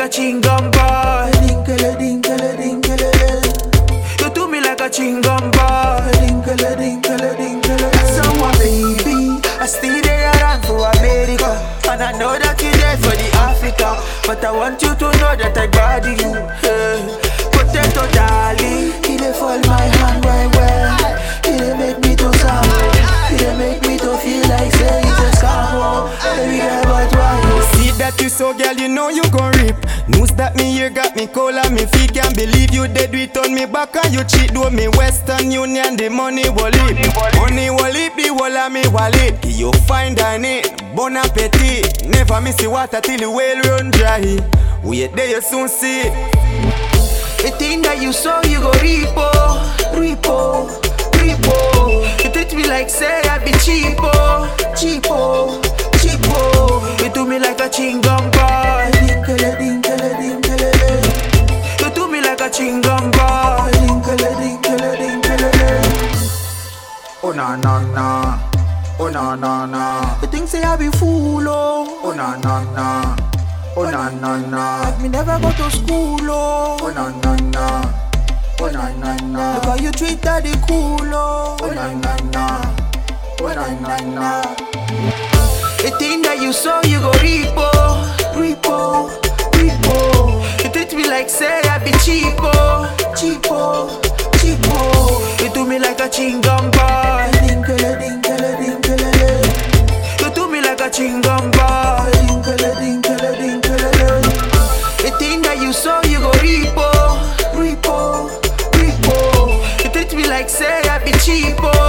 a chewing gum boy. Dinkele, dinkele, dinkele. You do me like a chewing gum boy. Dinkele, dinkele, dinkele. Someone baby, I stay there around for America, and I know that you're there for the Africa. But I want you to know that I got you. Hey. Potato darling, he dey fall my hand well. He dey make me to sound. He dey make me to feel like say it's a scam. Baby girl, but why? See that you so girl, you know you gon' rip. News that me here got me cold and me feet can't believe you dead with on me back and you cheat. Do me Western Union, the money wallet. Money wallet, the wall of me wallet. You find on it, bon appetit. Never miss the water till the well run dry. Wait there you soon see it. The thing that you saw, you go repo, repo, repo. You treat me like say I be cheapo, cheapo, cheapo. You do me like a chewing gum boy. Dinkele, dinkele, dinkele. You do me like a chewing gum boy. Dinkele, dinkele, dinkele. Oh na na na, oh na na na. You think say I be fool, oh. Oh na na na, oh na na na. Like me never go to school, oh. Oh na na na, oh na na na. Look how you treat daddy cool, oh. Oh na na na, oh na na na. The thing that you saw, you go repo, repo, repo. You treat me like say I be cheapo, cheapo, cheapo. You do me like a chewing gum boy. Dinkele, dinkele, dinkele. You do me like a chewing gum boy. Dinkele, dinkele, dinkele. The thing that you saw, you go repo, repo, repo. You treat me like say I be cheapo.